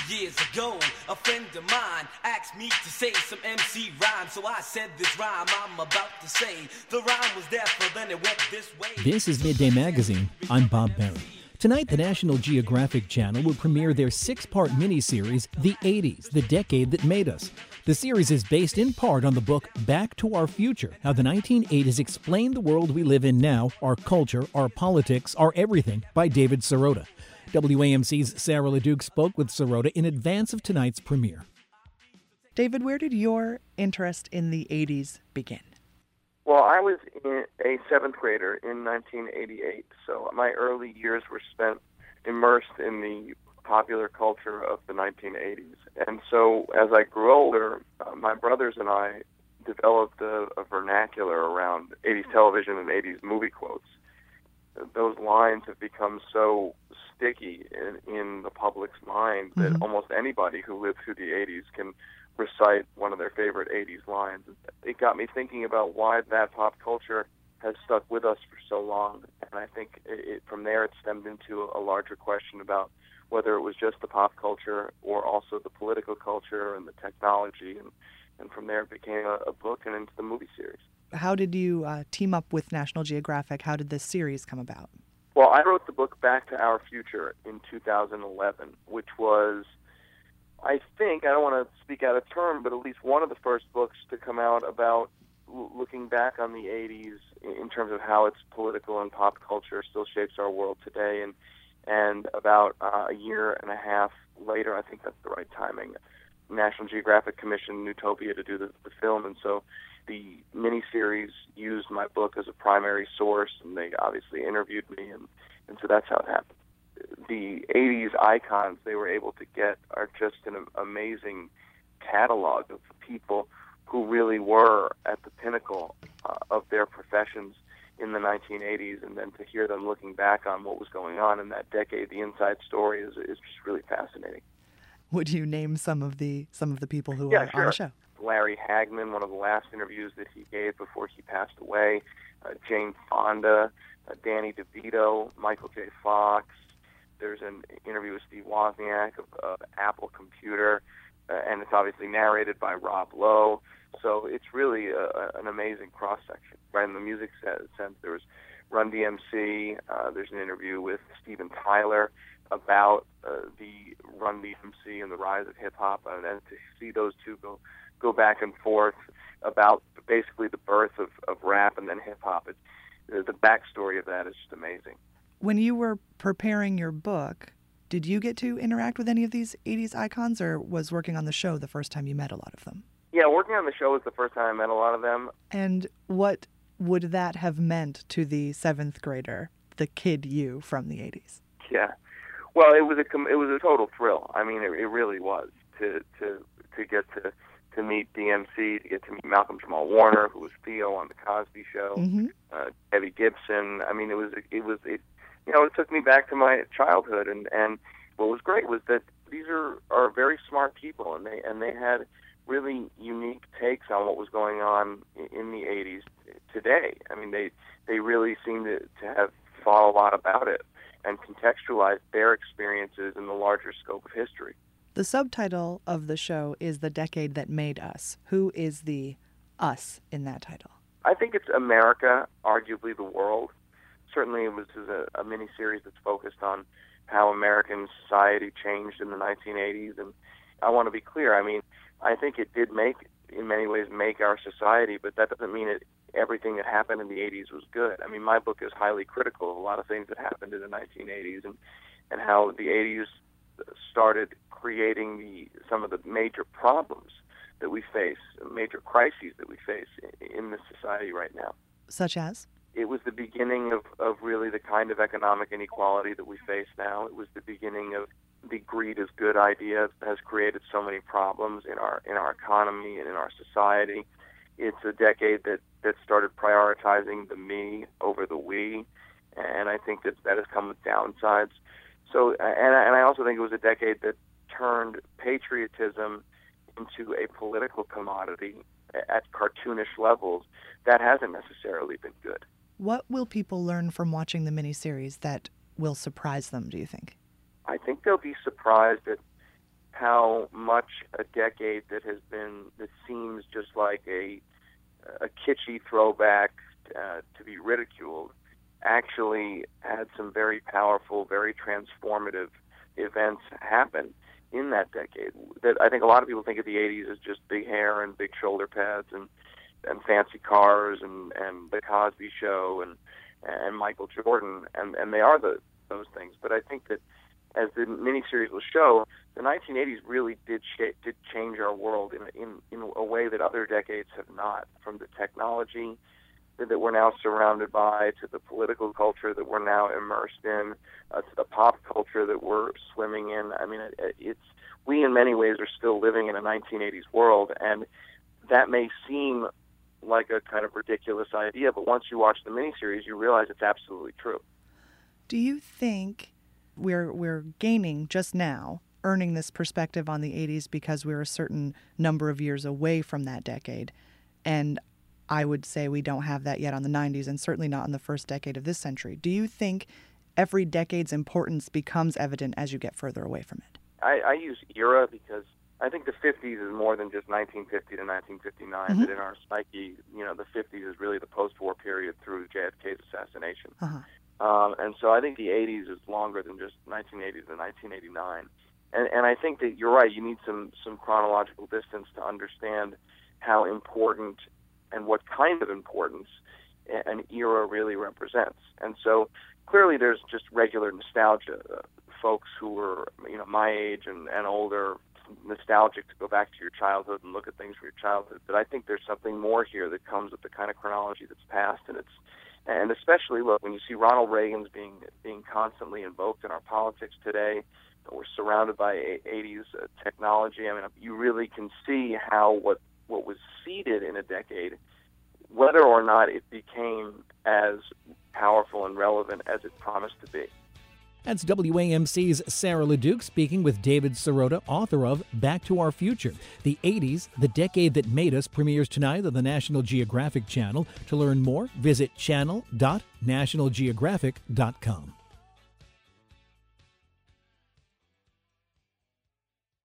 years ago, a friend of mine asked me to say some MC rhyme, so I said this rhyme I'm about to say. The rhyme was there, but then it went this way. This is Midday Magazine. I'm Bob Barry. Tonight, the National Geographic Channel will premiere their 6-part miniseries, The 80s, The Decade That Made Us. The series is based in part on the book Back to Our Future, how the 1980s explained the world we live in now, our culture, our politics, our everything, by David Sirota. WAMC's Sarah LeDuc spoke with Sirota in advance of tonight's premiere. David, where did your interest in the 80s begin? Well, I was a 7th grader in 1988, so my early years were spent immersed in the popular culture of the 1980s. And so as I grew older, my brothers and I developed a vernacular around 80s television and 80s movie quotes. Those lines have become so sticky in the public's mind that almost anybody who lived through the 80s can recite one of their favorite 80s lines. It got me thinking about why that pop culture has stuck with us for so long. And I think from there it stemmed into a larger question about whether it was just the pop culture or also the political culture and the technology. And from there it became a book and into the movie series. How did you team up with National Geographic? How did this series come about? Well, I wrote the book Back to Our Future in 2011, which was, I think, I don't want to speak out of turn, but at least one of the first books to come out about looking back on the 80s in terms of how its political and pop culture still shapes our world today. And about a year and a half later, I think that's the right timing, National Geographic commissioned Newtopia to do the film, and so the miniseries used my book as a primary source, and they obviously interviewed me, and so that's how it happened. The 80s icons they were able to get are just an amazing catalog of people who really were at the pinnacle of their professions in the 1980s, and then to hear them looking back on what was going on in that decade, the inside story is just really fascinating. Would you name some of the people who are on the show? Larry Hagman, one of the last interviews that he gave before he passed away, Jane Fonda, Danny DeVito, Michael J. Fox. There's an interview with Steve Wozniak of Apple Computer, and it's obviously narrated by Rob Lowe. So it's really an amazing cross-section. Right in the music sense, there was Run DMC. There's an interview with Steven Tyler about the Run DMC and the rise of hip-hop, and to see those two go back and forth about basically the birth of rap and then hip-hop. The backstory of that is just amazing. When you were preparing your book, did you get to interact with any of these 80s icons, or was working on the show the first time you met a lot of them? Yeah, working on the show was the first time I met a lot of them. And what would that have meant to the 7th grader, the kid you from the 80s? Yeah. Well, it was a total thrill. I mean, it really was to get to meet DMC, to get to meet Malcolm Jamal Warner, who was Theo on the Cosby Show, Debbie Gibson. I mean, it took me back to my childhood, and what was great was that these are very smart people, and they had really unique takes on what was going on in the 80s today. I mean, they really seemed to have thought a lot about it and contextualized their experiences in the larger scope of history. The subtitle of the show is The Decade That Made Us. Who is the us in that title? I think it's America, arguably the world. Certainly it was a miniseries that's focused on how American society changed in the 1980s. And I want to be clear, I mean, I think it did in many ways make our society, but that doesn't mean everything that happened in the 80s was good. I mean, my book is highly critical of a lot of things that happened in the 1980s and how the 80s started creating some of the major problems that we face, major crises that we face in this society right now. Such as? It was the beginning of really the kind of economic inequality that we face now. It was the beginning of the greed is good idea that has created so many problems in our economy and in our society. It's a decade that started prioritizing the me over the we, and I think that has come with downsides. So, and I also think it was a decade that turned patriotism into a political commodity at cartoonish levels. That hasn't necessarily been good. What will people learn from watching the miniseries that will surprise them, do you think? I think they'll be surprised at how much a decade that seems just like a kitschy throwback to be ridiculed actually had some very powerful, very transformative events happen in that decade. That I think a lot of people think of the 80s as just big hair and big shoulder pads and fancy cars and the Cosby Show and Michael Jordan, and they are those things. But I think that, as the miniseries will show, the 1980s really did change our world in a way that other decades have not. From the technology that we're now surrounded by, to the political culture that we're now immersed in, to the pop culture that we're swimming in. I mean, we in many ways are still living in a 1980s world, and that may seem like a kind of ridiculous idea, but once you watch the miniseries, you realize it's absolutely true. Do you think we're gaining just now, earning this perspective on the 80s because we're a certain number of years away from that decade? And I would say we don't have that yet on the 90s, and certainly not in the first decade of this century. Do you think every decade's importance becomes evident as you get further away from it? I use era because I think the 50s is more than just 1950 to 1959. Mm-hmm. That in our psyche, the 50s is really the post-war period through JFK's assassination. Uh-huh. And so I think the 80s is longer than just 1980 to 1989. And I think that you're right. You need some chronological distance to understand how important and what kind of importance an era really represents. And so clearly there's just regular nostalgia. Folks who were, my age and older, nostalgic to go back to your childhood and look at things from your childhood. But I think there's something more here that comes with the kind of chronology that's passed, and especially, look, when you see Ronald Reagan's being constantly invoked in our politics today, we're surrounded by 80s technology. I mean, you really can see how what was seeded in a decade, whether or not it became as powerful and relevant as it promised to be. That's WAMC's Sarah LeDuc speaking with David Sirota, author of Back to Our Future. The 80s, the Decade That Made Us, premieres tonight on the National Geographic Channel. To learn more, visit channel.nationalgeographic.com.